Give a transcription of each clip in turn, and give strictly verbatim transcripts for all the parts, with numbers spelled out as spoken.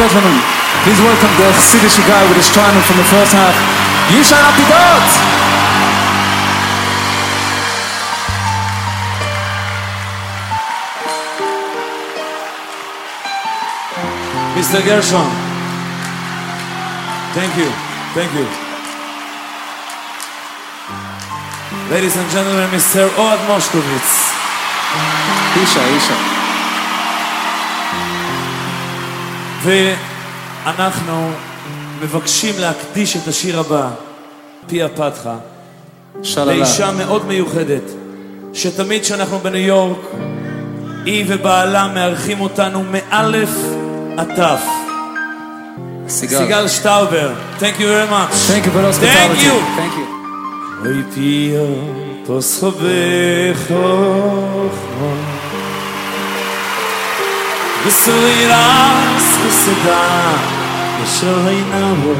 gentlemen, please welcome the Chassidish guy with his triumph from the first half, Yishan Apidot! Mister Gershon, thank you, thank you. Ladies and gentlemen, Mister Oad Moshkovitz. Isha, Isha. ואנחנו מבקשים להקדיש את השיר הבא, פי הפתחה, לאישה מאוד מיוחדת, שתמיד שאנחנו בניו יורק, היא ובעלה מארחים אותנו מאלף עטף. סיגל שטאובר. Thank you very much. Thank you for hospitality. Thank you. Thank you. אוי פיה פוסחו בחוכמה וסוי רס וסדה ושוי נבו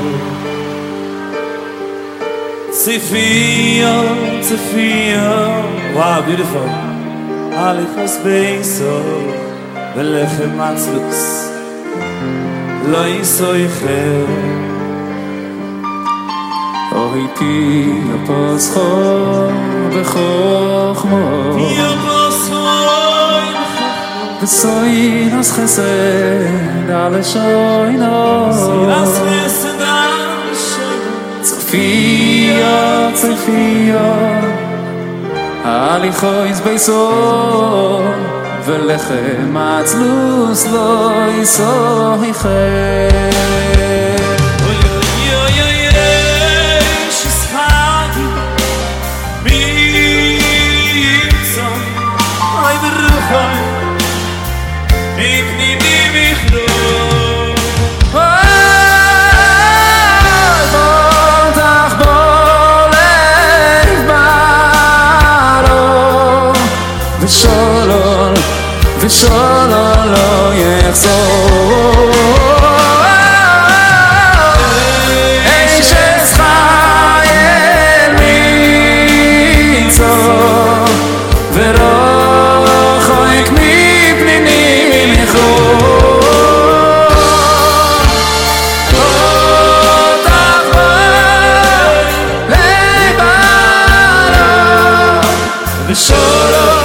צפייה צפייה וואו, beautiful הליכוס בייסו ולחם מצלוס לא יסוי חר אוי פיה פוסחו בחוכמה פיה פוסחו וסוי נס חסד על שוינו סוי נס חסד על שוינו צפיה צפיה הליכויס בייסו ולחם מצלוס לא יסוי חר ושולול, ושולול לא יחזור אש אסחייל מצור ורוחק מפנינים יחור אותך בלבנו ושולול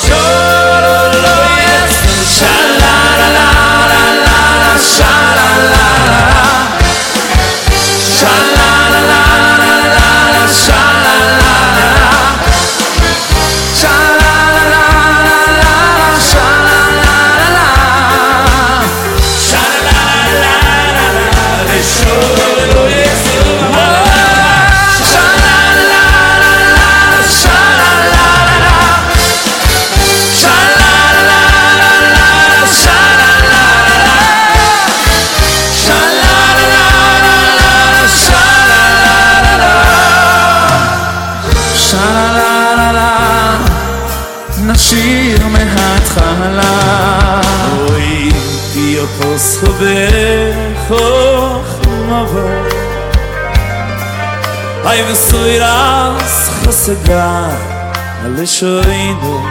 נשיר מההתחלה אוי פיה פוסחו בחוכמה היי וסוי רס חסדה על שוינו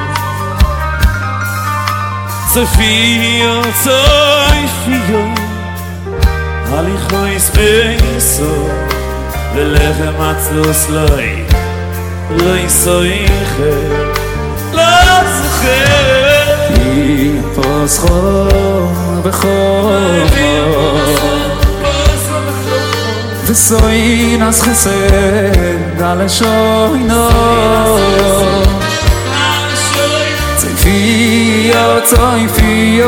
צפייה צפייה הליכויס בייסו ולחם מצלוס לוי לא יסוי חר לא זוכר כי פוסחו בחוכמה וסוי נס חסד על שוינו צפייה צפייה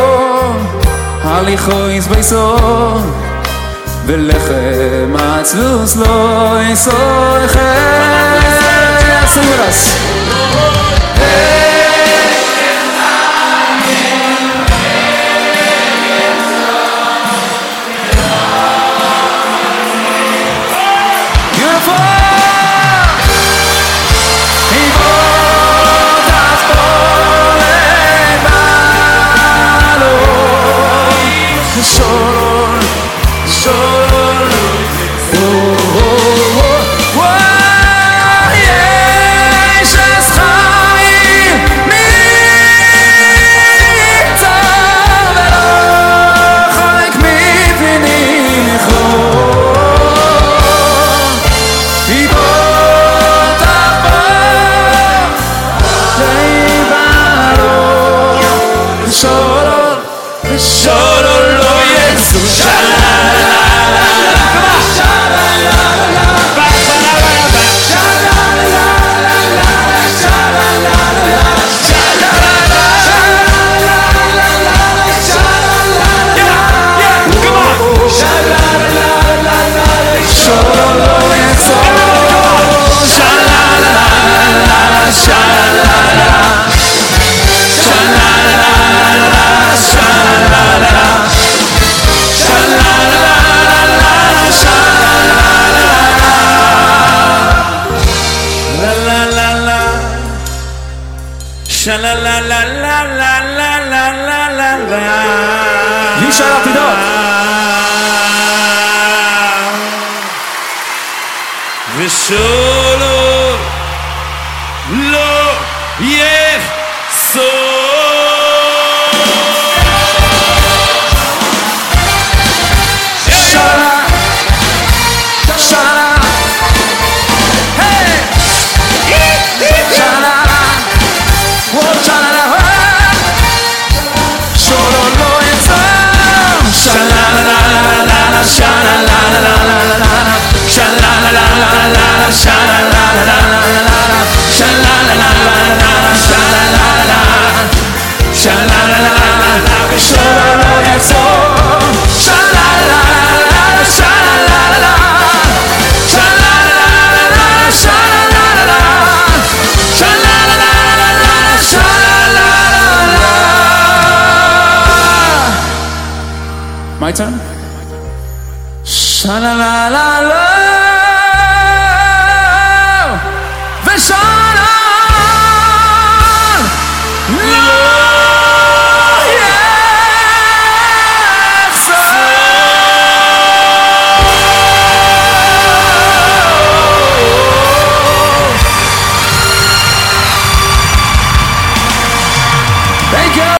הליכויס בייסו ולחם מצלוס לא יסוי חר Sing with us. Like me solo lo יצאו Sha la la la la la la la la la la. You shout it up. ושולו לא יחסור. שלה שלה היי שלה My turn? Sha la la la la.